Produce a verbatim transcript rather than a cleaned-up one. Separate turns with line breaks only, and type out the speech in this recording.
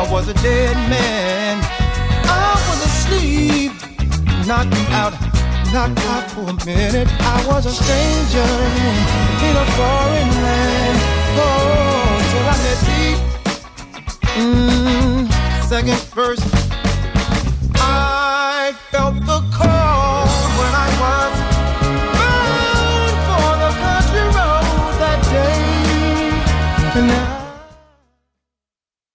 was a dead man. I was asleep, knocked me out, knocked out for a minute. I was a stranger in a foreign land. Oh, till I met thee. Mm, second verse.